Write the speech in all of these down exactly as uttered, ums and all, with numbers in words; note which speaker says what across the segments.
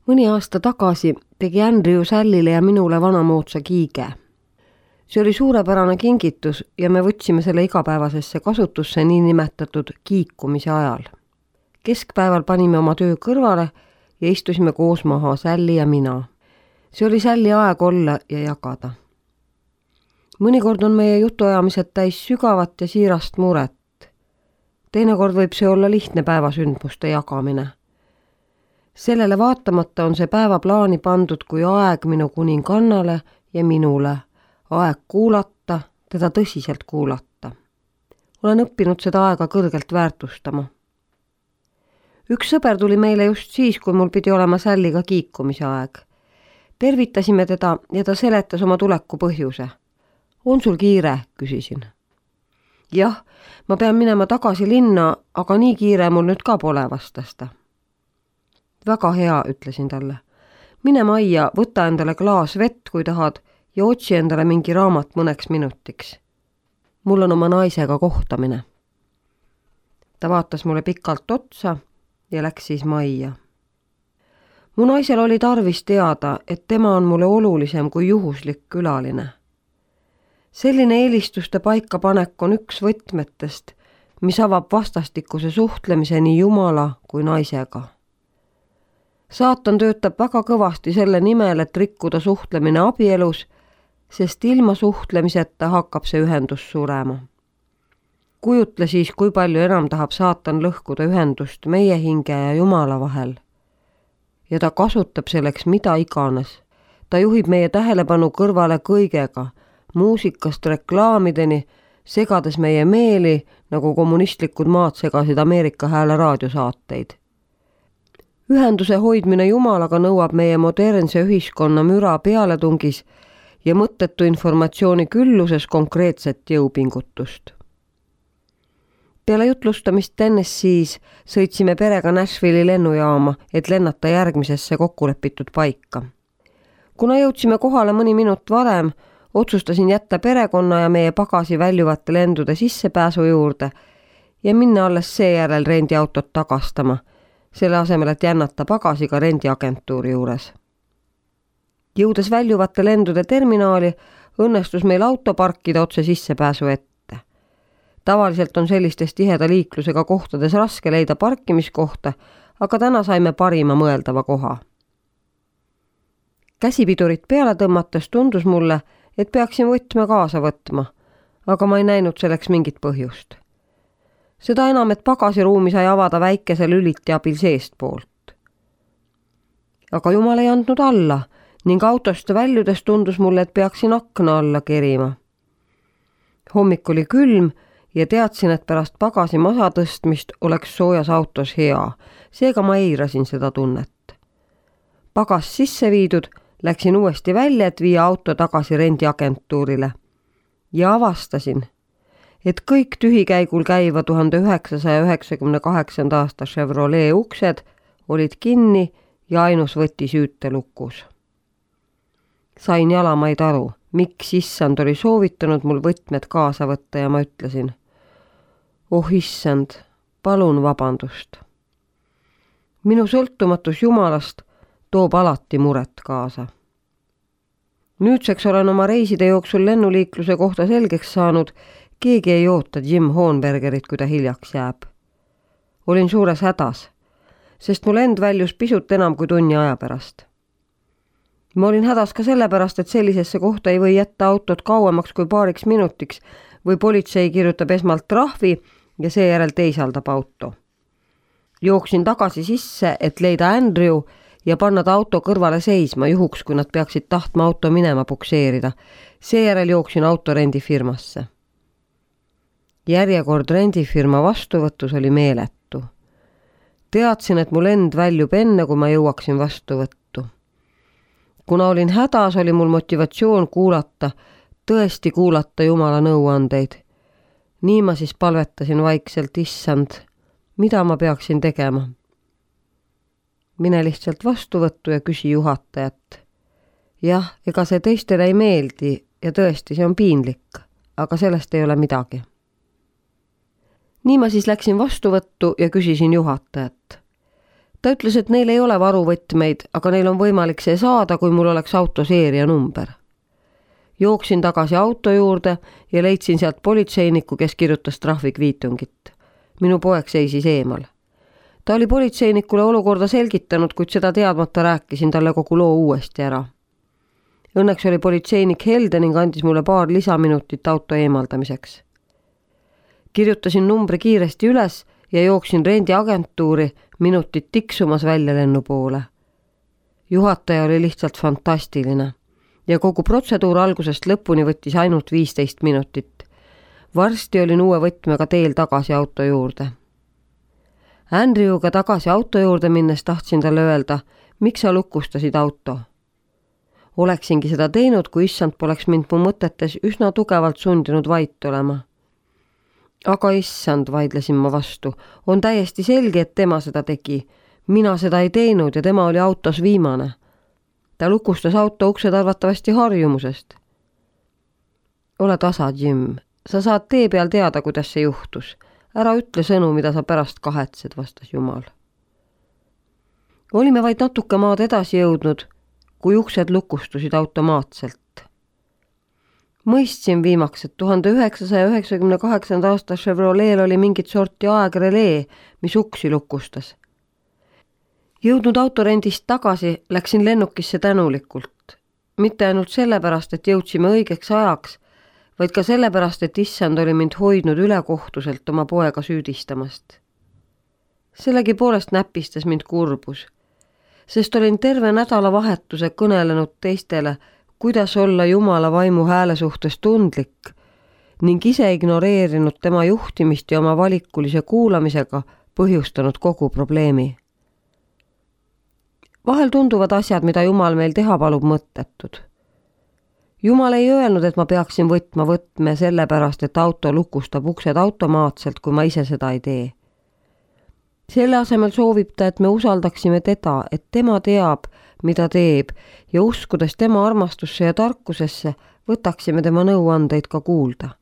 Speaker 1: Mõni aasta tagasi tegi Andrew Sällile ja minule vanamoodsa kiige. See oli suurepärane kingitus ja me võtsime selle igapäevasesse kasutusse nii nimetatud kiikumise ajal. Keskpäeval panime oma töö kõrvale ja istusime koos maha, Sälli ja mina. See oli Sälli aeg olla ja jagada. Mõnikord on meie jutuajamised täis sügavat ja siirast muret. Teinekord võib see olla lihtne päevasündmuste jagamine. Sellele vaatamata on see päevaplaani pandud kui aeg minu kuningannale ja minule. Aeg kuulata, teda tõsiselt kuulata. Olen õppinud seda aega kõrgelt väärtustama. Üks sõber tuli meile just siis, kui mul pidi olema Sälliga kiikumise aeg. Tervitasime teda ja ta seletas oma tuleku põhjuse. On sul kiire, küsisin. Jah, ma pean minema tagasi linna, aga nii kiire mul nüüd ka pole, vastas ta. Väga hea, ütlesin talle. Mine majja, võta endale klaas vett, kui tahad, ja otsi endale mingi raamat mõneks minutiks. Mul on oma naisega kohtamine. Ta vaatas mulle pikalt otsa ja läks siis majja. Mu naisel oli tarvis teada, et tema on mulle olulisem kui juhuslik külaline. Selline eelistuste paikapanek on üks võtmetest, mis avab vastastikuse suhtlemise nii Jumala kui naisega. Saatan töötab väga kõvasti selle nimel, et rikkuda suhtlemine abielus, sest ilma suhtlemiseta hakkab see ühendus surema. Kujutle siis, kui palju enam tahab saatan lõhkuda ühendust meie hinge ja Jumala vahel. Ja ta kasutab selleks mida iganes. Ta juhib meie tähelepanu kõrvale kõigega, muusikast reklaamideni, segades meie meeli, nagu kommunistlikud maad segasid Ameerika Hääle raadiosaateid. Ühenduse hoidmine Jumalaga nõuab meie modernse ühiskonna müra pealetungis ja mõttetu informatsiooni külluses konkreetset jõupingutust. Peale jutlustamist Tennessee's sõitsime perega Nashville'i lennujaama, et lennata järgmisesse kokkulepitud paika. Kuna jõudsime kohale mõni minut varem, otsustasin jätta perekonna ja meie pagasi väljuvate lendude sissepääsu juurde ja minna alles seejärel rendiautot tagastama, selle asemel, et jännata pagasiga rendiagentuuri juures. Jõudes väljuvate lendude terminaali, õnnestus meil auto parkida otse sissepääsu ette. Tavaliselt on sellistes tiheda liiklusega kohtades raske leida parkimiskohta, aga täna saime parima mõeldava koha. Käsipidurit peale tõmmates tundus mulle, et peaksin võtme kaasa võtma, aga ma ei näinud selleks mingit põhjust. Seda enam, et pagasiruumi sai avada väikese lüliti abil seestpoolt. Aga Jumal ei andnud alla ning autost väljudes tundus mulle, et peaksin akna alla kerima. Hommik oli külm ja teadsin, et pärast pagasi masa tõstmist oleks soojas autos hea, seega ma eirasin seda tunnet. Pagas sisse viidud, läksin uuesti välja, et viia auto tagasi rendiagentuurile ja avastasin, et kõik tühikäigul käiva tuhande üheksasaja üheksakümne kaheksanda aasta Chevrolet uksed olid kinni ja ainus võti süüte lukus. Sain jalamaid aru, miks issand oli soovitanud mul võtmed kaasa võtta ja ma ütlesin, oh issand, palun vabandust. Minu sõltumatus Jumalast toob alati muret kaasa. Nüüdseks olen oma reiside jooksul lennuliikluse kohta selgeks saanud, keegi ei oota Jim Hohenbergerit, kui ta hiljaks jääb. Olin suures hädas, sest mul end väljus pisut enam kui tunni aja pärast. Ma olin hädas ka sellepärast, et sellisesse kohta ei või jätta autot kauemaks kui paariks minutiks või politsei kirjutab esmalt trahvi ja seejärel teisaldab auto. Jooksin tagasi sisse, et leida Andrew ja panna ta auto kõrvale seisma juhuks, kui nad peaksid tahtma auto minema pukseerida. Seejärel jooksin auto rendifirmasse. Järjekord rendifirma vastuvõtus oli meeletu. Teadsin, et mul end väljub enne, kui ma jõuaksin vastuvõttu. Kuna olin hädas, oli mul motivatsioon kuulata, tõesti kuulata Jumala nõuandeid. Nii ma siis palvetasin vaikselt, issand, mida ma peaksin tegema? Mine lihtsalt vastuvõttu ja küsi juhatajat. Jah, ega see teistele ei meeldi ja tõesti see on piinlik, aga sellest ei ole midagi. Nii ma siis läksin vastuvõttu ja küsisin juhatajat. Ta ütles, et neil ei ole varuvõtmeid, aga neil on võimalik see saada, kui mul oleks auto seeria number. Jooksin tagasi auto juurde ja leidsin sealt politseiniku, kes kirjutas trahvikviitungit. Minu poeg seisis eemal. Ta oli politseinikule olukorda selgitanud, kuid seda teadmata rääkisin talle kogu loo uuesti ära. Õnneks oli politseinik helde ning andis mulle paar lisaminutit auto eemaldamiseks. Kirjutasin numbri kiiresti üles ja jooksin rendiagentuuri minutit tiksumas väljalennu poole. Juhataja oli lihtsalt fantastiline ja kogu protseduur algusest lõpuni võttis ainult viisteist minutit. Varsti olin uue võtmega teel tagasi auto juurde. Andrewga tagasi auto juurde minnes tahtsin talle öelda, miks sa lukustasid auto. Oleksingi seda teinud, kui issand poleks mind mu mõtetes üsna tugevalt sundinud vait olema. Aga issand, vaidlesin ma vastu, on täiesti selge, et tema seda tegi. Mina seda ei teinud ja tema oli autos viimane. Ta lukustas auto uksed arvatavasti harjumusest. Ole tasa, Jim. Sa saad tee peal teada, kuidas see juhtus. Ära ütle sõnu, mida sa pärast kahetsed, vastas Jumal. Olime vaid natuke maad edasi jõudnud, kui uksed lukustusid automaatselt. Mõistsin viimaks, et tuhande üheksasaja üheksakümne kaheksanda aasta Chevrolet oli mingit sorti aegrelee, mis uksi lukustas. Jõudnud autorendist tagasi, läksin lennukisse tänulikult. Mitte ainult sellepärast, et jõudsime õigeks ajaks, vaid ka sellepärast, et issand oli mind hoidnud ülekohtuselt oma poega süüdistamast. Sellegi poolest näpistas mind kurbus, sest olin terve nädalavahetuse kõnelenud teistele, kuidas olla Jumala vaimu hääle suhtes tundlik ning ise ignoreerinud tema juhtimist ja oma valikulise kuulamisega põhjustanud kogu probleemi. Vahel tunduvad asjad, mida Jumal meil teha palub, mõttetud. Jumal ei öelnud, et ma peaksin võtma võtme sellepärast, et auto lukustab uksed automaatselt, kui ma ise seda ei tee. Selle asemel soovib ta, et me usaldaksime teda, et tema teab, mida teeb ja uskudes tema armastusse ja tarkusesse, võtaksime tema nõuandeid ka kuulda.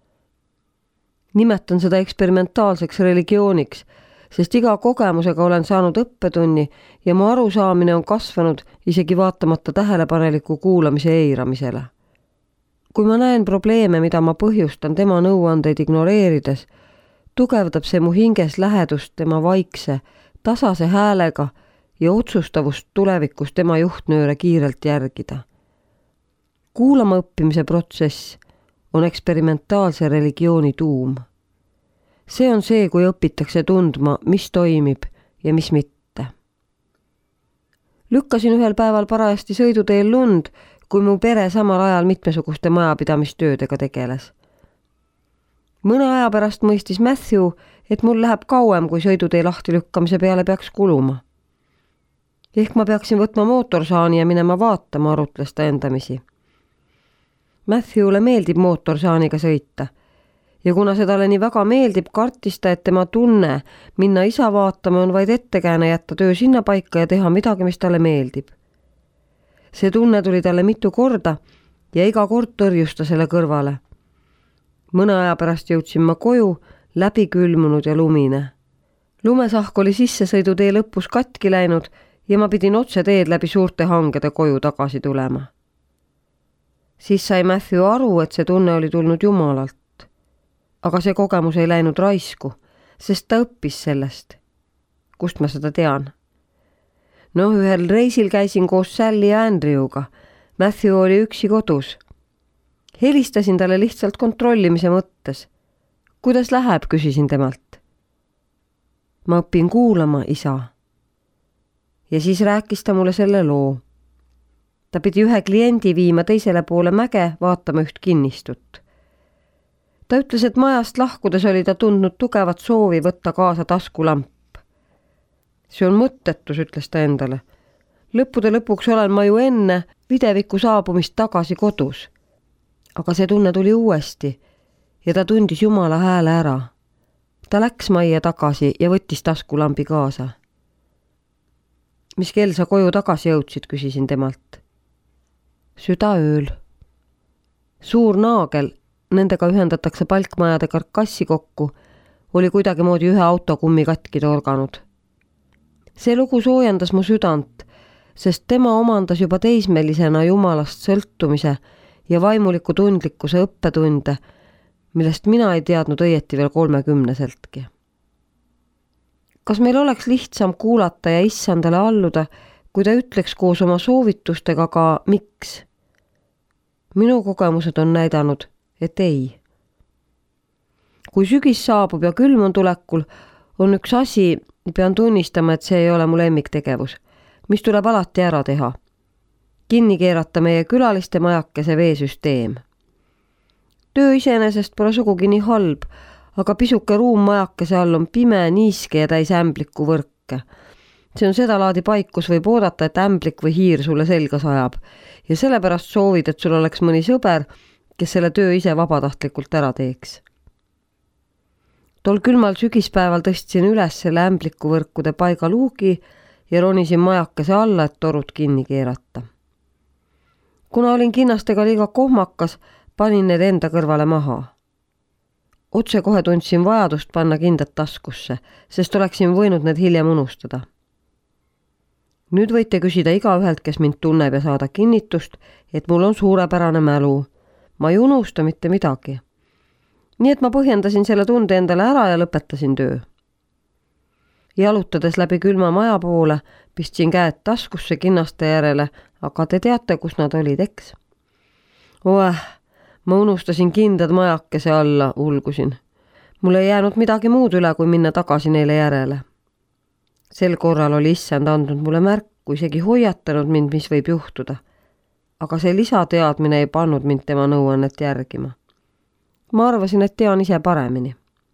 Speaker 1: Nimetan seda eksperimentaalseks religiooniks, sest iga kogemusega olen saanud õppetunni ja mu arusaamine on kasvanud isegi vaatamata tähelepaneliku kuulamise eiramisele. Kui ma näen probleeme, mida ma põhjustan tema nõuandeid ignoreerides, tugevdab see mu hinges lähedust tema vaikse, tasase häälega ja otsustavust tulevikus tema juhtnööre kiirelt järgida. Kuulama õppimise protsess on eksperimentaalse religiooni tuum. See on see, kui õpitakse tundma, mis toimib ja mis mitte. Lükkasin ühel päeval parajasti sõiduteel lund, kui mu pere samal ajal mitmesuguste majapidamistöödega tegeles. Mõne aja pärast mõistis Matthew, et mul läheb kauem, kui sõidutee lahti lükkamise peale peaks kuluma. Ehk ma peaksin võtma mootorsaani ja minema vaatama, arutles ta endamisi. Matthewle meeldib mootorsaaniga sõita ja kuna see talle nii väga meeldib, kartis ta, et tema tunne minna isa vaatama on vaid ettekääne jätta töö sinna paika ja teha midagi, mis talle meeldib. See tunne tuli talle mitu korda ja iga kord tõrjus ta selle kõrvale. Mõne aja pärast jõudsin ma koju, läbi külmunud ja lumine. Lumesahk oli sissesõidutee lõpus katki läinud ja ma pidin otse teed läbi suurte hangede koju tagasi tulema. Siis sai Matthew aru, et see tunne oli tulnud Jumalalt. Aga see kogemus ei läinud raisku, sest ta õppis sellest. Kust ma seda tean? No ühel reisil käisin koos Sally ja Andrewga. Matthew oli üksi kodus. Helistasin talle lihtsalt kontrollimise mõttes. Kuidas läheb, küsisin temalt. Ma õpin kuulama, isa. Ja siis rääkis ta mulle selle loo. Ta pidi ühe kliendi viima teisele poole mäge vaatama üht kinnistut. Ta ütles, et majast lahkudes oli ta tundnud tugevat soovi võtta kaasa taskulamp. See on mõttetus, ütles ta endale. Lõppude lõpuks olen ma ju enne videviku saabumist tagasi kodus. Aga see tunne tuli uuesti ja ta tundis Jumala hääle ära. Ta läks majja tagasi ja võttis taskulambi kaasa. Mis kell sa koju tagasi jõudsid, küsisin temalt. Südaööl. Suur naagel, nendega ühendatakse palkmajade karkassi kokku, oli kuidagi moodi ühe autokummi katki torganud. See lugu soojendas mu südant, sest tema omandas juba teismelisena Jumalast sõltumise ja vaimuliku tundlikkuse õppetunde, millest mina ei teadnud õieti veel kolmekümneseltki. Kas meil oleks lihtsam kuulata ja issandale alluda, kui ta ütleks koos oma soovitustega ka miks? Minu kogemused on näidanud, et ei. Kui sügis saabub ja külm on tulekul, on üks asi, pean tunnistama, et see ei ole mu lemmiktegevus, mis tuleb alati ära teha. Kinni keerata meie külaliste majakese veesüsteem. Töö iseenesest pole sugugi nii halb, aga pisuke ruum majakese all on pime, niiske ja täis ämbliku võrke. See on seda laadi paik, kus võib oodata, et ämblik või hiir sulle selga sajab ja sellepärast soovid, et sul oleks mõni sõber, kes selle töö ise vabatahtlikult ära teeks. Tol külmal sügispäeval tõstsin üles selle ämbliku võrkude paiga luugi ja ronisin majakese alla, et torud kinni keerata. Kuna olin kinnastega liiga kohmakas, panin need enda kõrvale maha. Otse kohe tundsin vajadust panna kindad taskusse, sest oleksin võinud need hiljem unustada. Nüüd võite küsida igaühelt, kes mind tunneb ja saada kinnitust, et mul on suurepärane mälu. Ma ei unusta mitte midagi. Nii et ma põhjendasin selle tunde endale ära ja lõpetasin töö. Jalutades läbi külma maja poole, pistsin käed taskusse kinnaste järele, aga te teate, kus nad olid, eks? Oeh, ma unustasin kindad majakese alla, ulgusin. Mul ei jäänud midagi muud üle, kui minna tagasi neile järele. Sel korral oli issand andnud mulle märku, isegi hoiatanud mind, mis võib juhtuda. Aga see lisateadmine ei pannud mind tema nõuannet järgima. Ma arvasin, et tean ise paremini.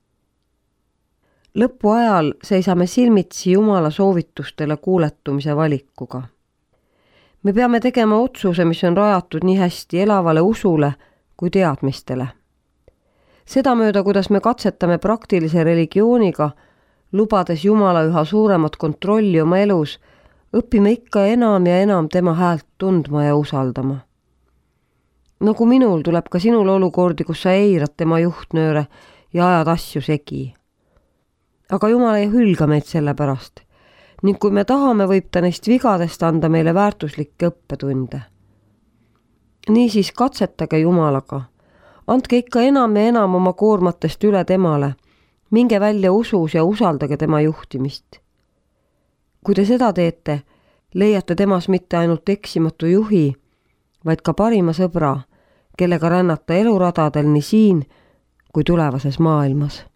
Speaker 1: Lõpu ajal seisame silmitsi Jumala soovitustele kuuletumise valikuga. Me peame tegema otsuse, mis on rajatud nii hästi elavale usule kui teadmistele. Seda mööda, kuidas me katsetame praktilise religiooniga, lubades Jumala üha suuremat kontrolli oma elus, õpime ikka enam ja enam tema häält tundma ja usaldama. Nagu minul tuleb ka sinul olukordi, kus sa eirad tema juhtnööre ja ajad asju segi. Aga Jumal ei hülga meid selle pärast ning kui me tahame, võib ta neist vigadest anda meile väärtuslikke õppetunde. Niisiis katsetage Jumalaga. Andke ikka enam ja enam oma koormatest üle temale. Minge välja usus ja usaldage tema juhtimist. Kui te seda teete, leiate temas mitte ainult eksimatu juhi, vaid ka parima sõbra, kellega rännata eluradadel nii siin kui tulevases maailmas.